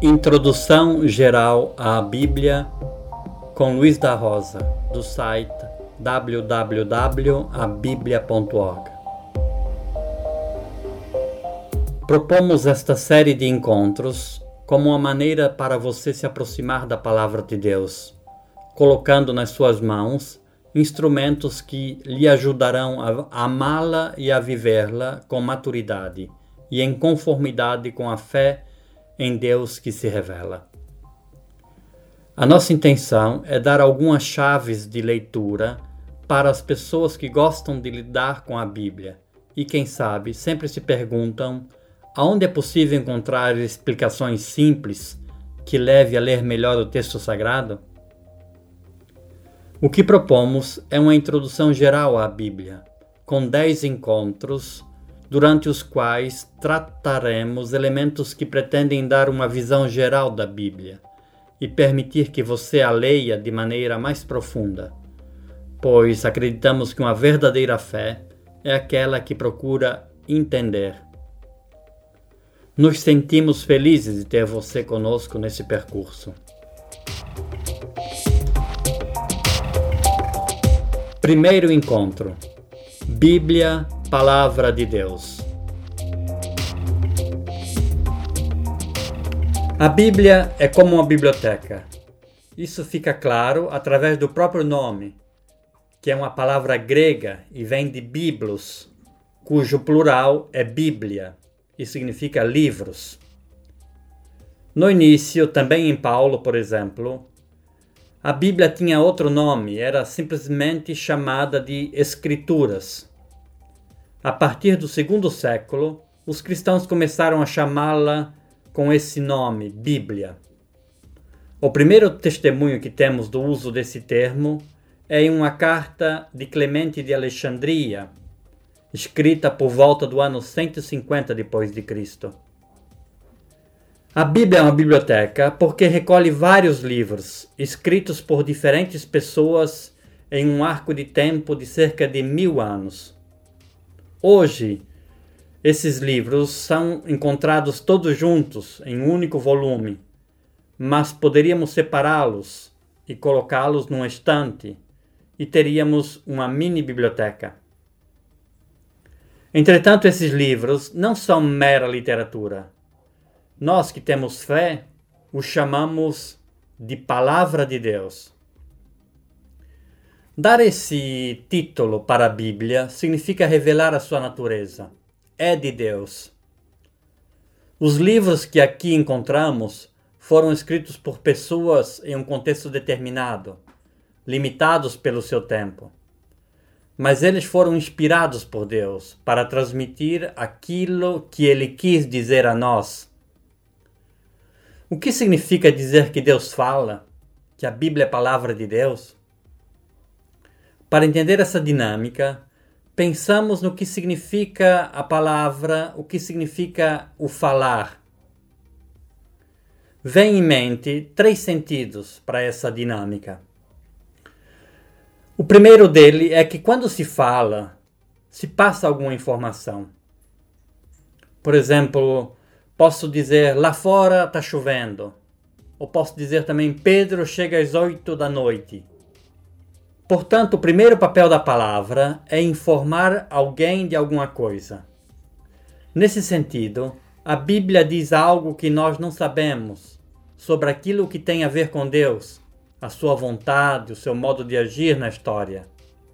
Introdução geral à Bíblia com Luiz da Rosa, do site www.abiblia.org. Propomos esta série de encontros como uma maneira para você se aproximar da Palavra de Deus, colocando nas suas mãos instrumentos que lhe ajudarão a amá-la e a vivê-la com maturidade e em conformidade com a fé em Deus que se revela. A nossa intenção é dar algumas chaves de leitura para as pessoas que gostam de lidar com a Bíblia e, quem sabe, sempre se perguntam aonde é possível encontrar explicações simples que leve a ler melhor o texto sagrado? O que propomos é uma introdução geral à Bíblia, com 10 encontros durante os quais trataremos elementos que pretendem dar uma visão geral da Bíblia e permitir que você a leia de maneira mais profunda, pois acreditamos que uma verdadeira fé é aquela que procura entender. Nos sentimos felizes de ter você conosco nesse percurso. Primeiro encontro: Bíblia, Palavra de Deus. A Bíblia é como uma biblioteca. Isso fica claro através do próprio nome, que é uma palavra grega e vem de biblos, cujo plural é Bíblia e significa livros. No início, também em Paulo, por exemplo, a Bíblia tinha outro nome, era simplesmente chamada de Escrituras. A partir do segundo século, os cristãos começaram a chamá-la com esse nome, Bíblia. O primeiro testemunho que temos do uso desse termo é em uma carta de Clemente de Alexandria, escrita por volta do ano 150 d.C. A Bíblia é uma biblioteca porque recolhe vários livros, escritos por diferentes pessoas em um arco de tempo de cerca de 1000 anos. Hoje, esses livros são encontrados todos juntos em um único volume, mas poderíamos separá-los e colocá-los num estante e teríamos uma mini biblioteca. Entretanto, esses livros não são mera literatura. Nós que temos fé, os chamamos de Palavra de Deus. Dar esse título para a Bíblia significa revelar a sua natureza. É de Deus. Os livros que aqui encontramos foram escritos por pessoas em um contexto determinado, limitados pelo seu tempo. Mas eles foram inspirados por Deus para transmitir aquilo que Ele quis dizer a nós. O que significa dizer que Deus fala, que a Bíblia é a palavra de Deus? Para entender essa dinâmica, pensamos no que significa a palavra, o que significa o falar. Vem em mente 3 sentidos para essa dinâmica. O primeiro dele é que quando se fala, se passa alguma informação. Por exemplo, posso dizer, lá fora está chovendo. Ou posso dizer também, Pedro chega às 8 da noite. Portanto, o primeiro papel da palavra é informar alguém de alguma coisa. Nesse sentido, a Bíblia diz algo que nós não sabemos sobre aquilo que tem a ver com Deus, a sua vontade, o seu modo de agir na história.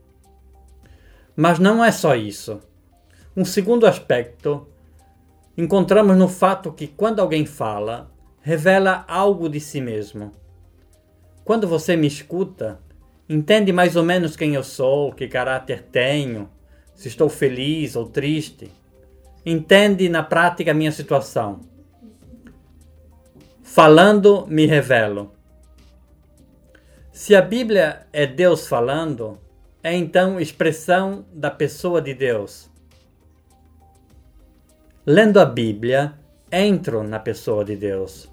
Mas não é só isso. Um segundo aspecto encontramos no fato que quando alguém fala, revela algo de si mesmo. Quando você me escuta, entende mais ou menos quem eu sou, que caráter tenho, se estou feliz ou triste. Entende na prática a minha situação. Falando, me revelo. Se a Bíblia é Deus falando, é então expressão da pessoa de Deus. Lendo a Bíblia, entro na pessoa de Deus.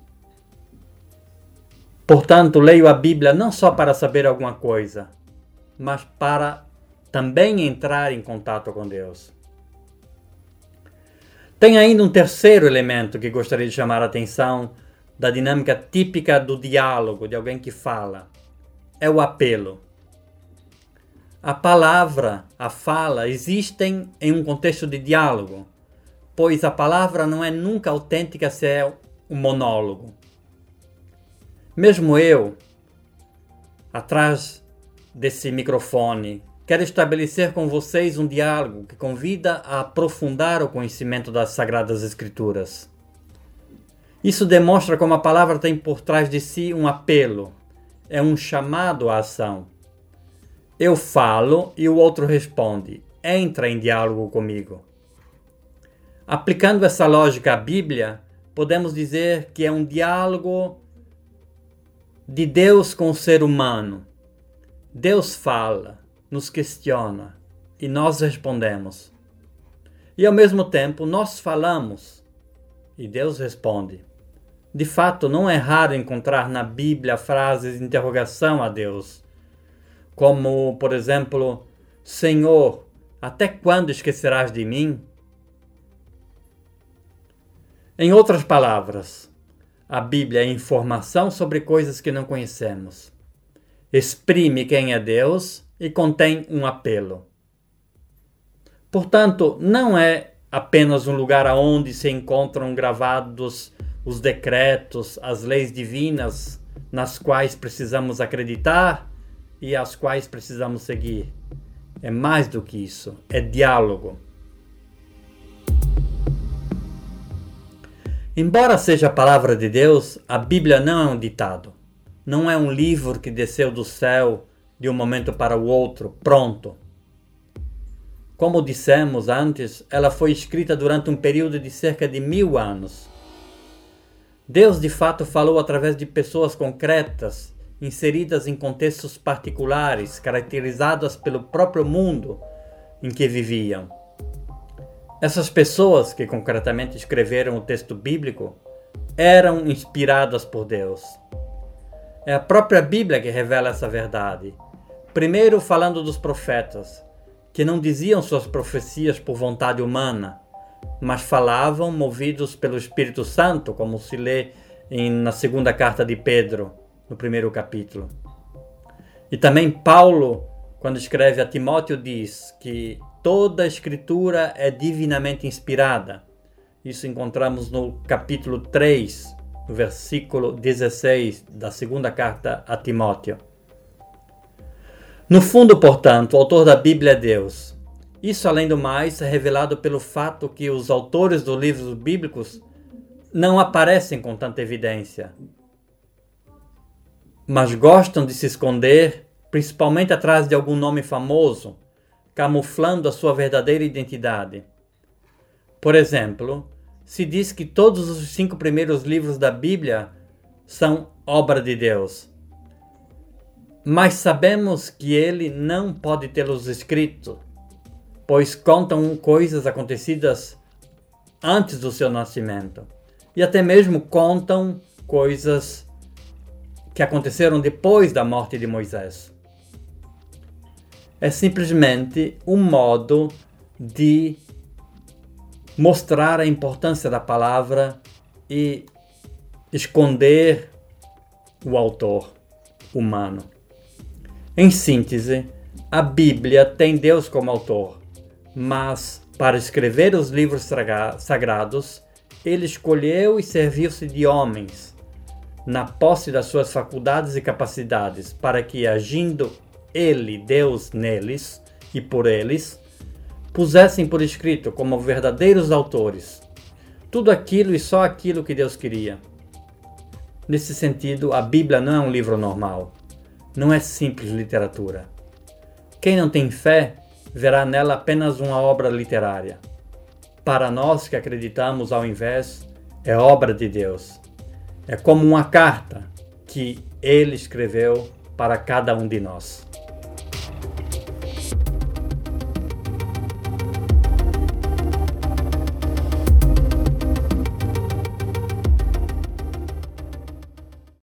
Portanto, leio a Bíblia não só para saber alguma coisa, mas para também entrar em contato com Deus. Tem ainda um terceiro elemento que gostaria de chamar a atenção da dinâmica típica do diálogo, de alguém que fala. É o apelo. A palavra, a fala, existem em um contexto de diálogo, pois a palavra não é nunca autêntica se é um monólogo. Mesmo eu, atrás desse microfone, quero estabelecer com vocês um diálogo que convida a aprofundar o conhecimento das Sagradas Escrituras. Isso demonstra como a palavra tem por trás de si um apelo, é um chamado à ação. Eu falo e o outro responde, entra em diálogo comigo. Aplicando essa lógica à Bíblia, podemos dizer que é um diálogo de Deus com o ser humano. Deus fala, nos questiona e nós respondemos. E ao mesmo tempo nós falamos e Deus responde. De fato, não é raro encontrar na Bíblia frases de interrogação a Deus, como, por exemplo, Senhor, até quando esquecerás de mim? Em outras palavras, a Bíblia é informação sobre coisas que não conhecemos. Exprime quem é Deus e contém um apelo. Portanto, não é apenas um lugar onde se encontram gravados os decretos, as leis divinas nas quais precisamos acreditar e as quais precisamos seguir. É mais do que isso, é diálogo. Embora seja a palavra de Deus, a Bíblia não é um ditado. Não é um livro que desceu do céu de um momento para o outro, pronto. Como dissemos antes, ela foi escrita durante um período de cerca de 1000 anos. Deus de fato falou através de pessoas concretas, inseridas em contextos particulares, caracterizadas pelo próprio mundo em que viviam. Essas pessoas que concretamente escreveram o texto bíblico eram inspiradas por Deus. É a própria Bíblia que revela essa verdade. Primeiro falando dos profetas, que não diziam suas profecias por vontade humana, mas falavam movidos pelo Espírito Santo, como se lê na segunda carta de Pedro, no primeiro capítulo. E também Paulo, quando escreve a Timóteo, diz que toda a Escritura é divinamente inspirada. Isso encontramos no capítulo 3, no versículo 16 da segunda carta a Timóteo. No fundo, portanto, o autor da Bíblia é Deus. Isso, além do mais, é revelado pelo fato que os autores dos livros bíblicos não aparecem com tanta evidência, mas gostam de se esconder, principalmente atrás de algum nome famoso, camuflando a sua verdadeira identidade. Por exemplo, se diz que todos os 5 primeiros livros da Bíblia são obra de Deus. Mas sabemos que ele não pode tê-los escrito, pois contam coisas acontecidas antes do seu nascimento. E até mesmo contam coisas que aconteceram depois da morte de Moisés. É simplesmente um modo de mostrar a importância da palavra e esconder o autor humano. Em síntese, a Bíblia tem Deus como autor, mas para escrever os livros sagrados, ele escolheu e serviu-se de homens, na posse das suas faculdades e capacidades, para que, agindo ele, Deus, neles e por eles, pusessem por escrito como verdadeiros autores tudo aquilo e só aquilo que Deus queria. Nesse sentido, a Bíblia não é um livro normal, não é simples literatura. Quem não tem fé verá nela apenas uma obra literária. Para nós que acreditamos, ao invés, é obra de Deus. É como uma carta que ele escreveu para cada um de nós.